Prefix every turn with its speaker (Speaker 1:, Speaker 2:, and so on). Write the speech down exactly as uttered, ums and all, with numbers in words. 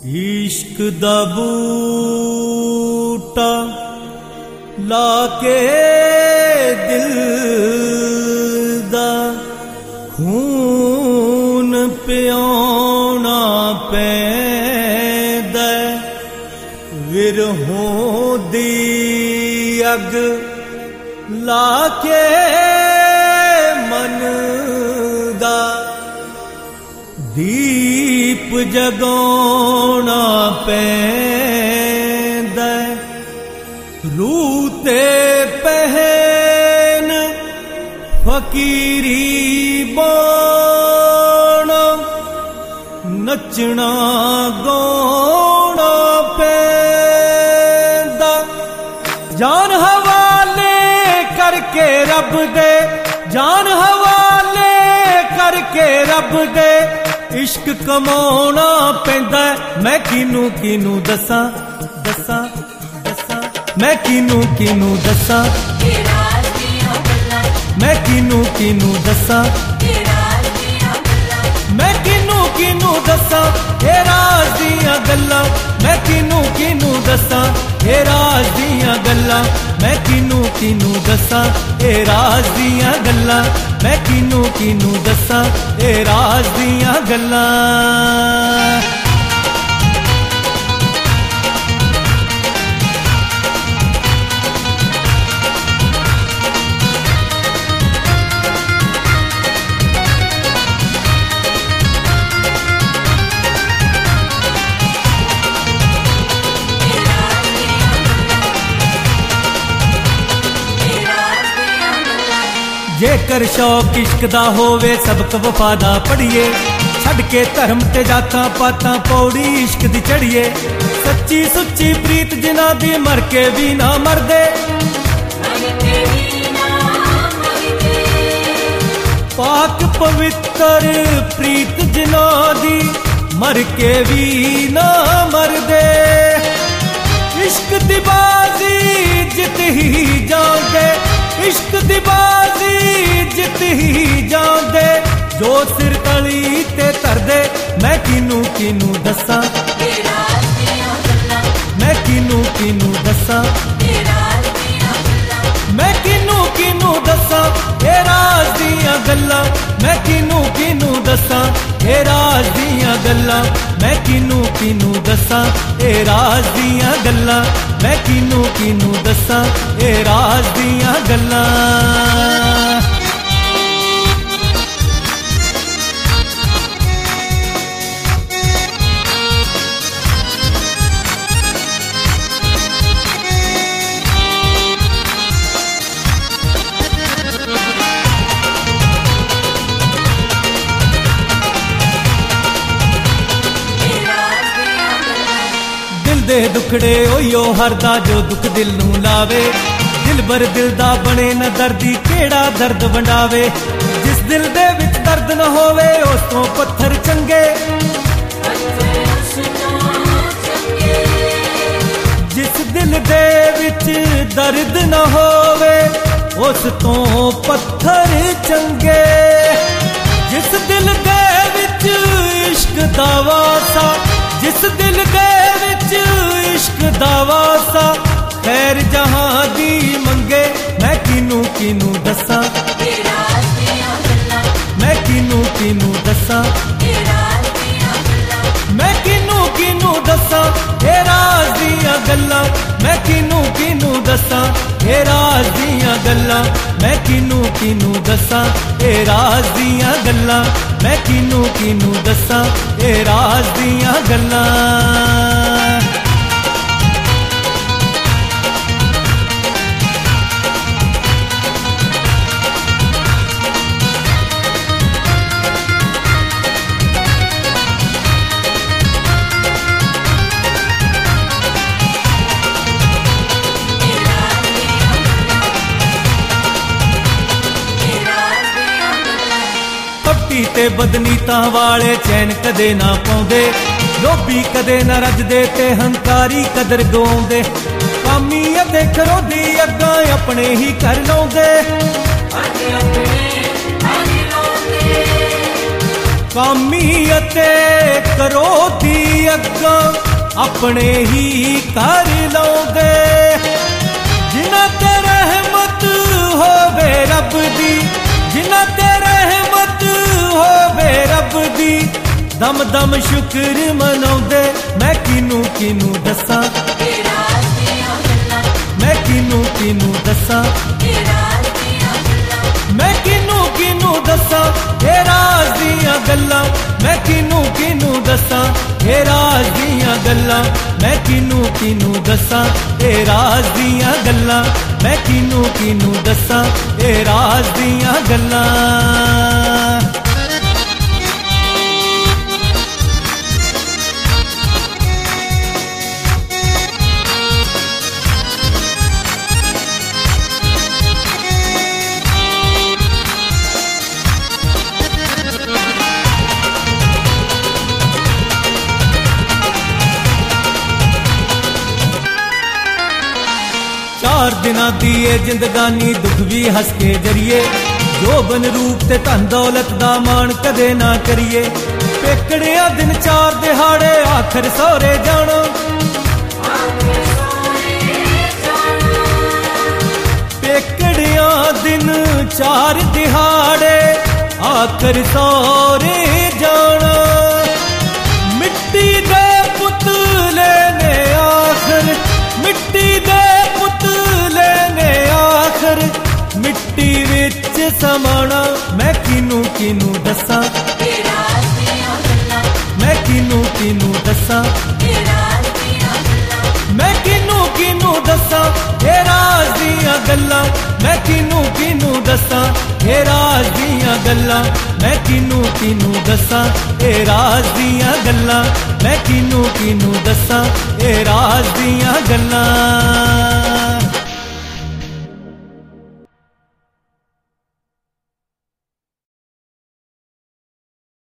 Speaker 1: इश्क दा बूटा लाके दिल दा खून पियाना पैंदा विरहों दी अग लाके मन दा दीप जगाना पैंदा रूह ते पहन फकीरी बाना नचना गाना पैंदा जान हवाले करके रब दे जान हवाले करके रब दे इश्क कमाना पैंदा मैं किनू किनू दसा दसा दसा मैं किनू किनू दसा मैं किनू किनू दसा मैं किनू किनू दसा ए राज दियां गल्लां मैं किनू किनू दसा ए राज दियां गल्लां मैं किनू किनू दसा ए राज दियां गल्लां मैं किनू किनू दसा ए राज दियां गल्लां। जेकर शौक इश्क दा होवे सबक वफा दा पढ़िए छड़ के धर्म ते जातां पातां पौड़ी इश्क दी चढ़िए सच्ची सुच्ची प्रीत जिन्हां दी मर के भी ना मरदे पाक पवित्र प्रीत जिन्हां दी मर के भी ना मरदे इश्क दी बाजी जित ही जांदे इश्क दी बाजी जित ही जांदे जो सिर तली ते तरदे मैं किनू किनू दसा मैं किनू किनू दसा मैं किनू किनू दसा ए राज दियां गल्लां मैं किनू किनू दसा ए राज दियां गल्लां मैं किनू किनू दसा ए राज दियां गल्लां मैं किनू किनू दसा ए राज दियां गल्लां। दे दुखड़े ओयो हरदा जो दुख दिल नू लावे दिल भर दिल दा बने न दर्दी केड़ा दर्द वंडावे जिस दिल दे विच दर्द न होवे उस तो पत्थर चंगे जिस दिल दे विच दर्द न होवे उस तो पत्थर चंगे जिस दिल दे विच इश्क दा वासा जिस दिल दे विच इश्क दा वासा खैर जहां दी मंगे मैं किनू किनू दसा मैं किनू किनू दसा मैं किनू किनू दसा ए राज दियां गल्लां मैं किनू किनू दसा ए राज दियां गल्लां मैं किनू किनू दसा ए राज दियां गल्लां मैं किनू किनू दसा ए राज दियां गल्लां। ते बदनीता वाले चैन कदे ना पाउंदे लोभी कदे ना रजदे ते हंकारी कदर गवाउंदे कामी अते खरोधी अग्गां अपने ही कर लौंदे कामी अते करोधी अग्गां अपने ही कर लओगे। जिन्हां ते रहमत होवे रब दी, जिन्हां ते रहमत होवे रब दी, दम दम शुक्र मनाउंदे। मैं किनू किनू दसां मैं किनू किनू दसां मैं किनू किनू दसां ए राज दियां गल्लां। मैं किनू किनू दसां ए राज दियां गल्लां। मैं किनू किनू दसां ए राज दियां गल्लां। मैं किनू किनू दसां ए राज दियां गल्लां। चार दिना दी ए जिंदगानी दुख भी हस के जरिए। जोबन रूप ते धन दौलत दा मान कदे ना करिए। पेकड़िया दिन चार दिहाड़े आखिर सौरे जाना। पेकड़िया दिन चार दिहाड़े आखिर सौरे जाना। मिट्टी दे पुतले ने आखिर मिट्टी दे पुतले ने आखिर मिट्टी विच समाना। मैं किनू किनू दसां मैं किनू किनू दसां मैं किनू किनू दसां ए राज दियां गल्लां। मैं किनू किनू दसां ए राज दियां गल्लां। मैं किनू किनू दसां ए राज दियां गल्लां। मैं किनू किनू दसां ए राज दियां गल्लां।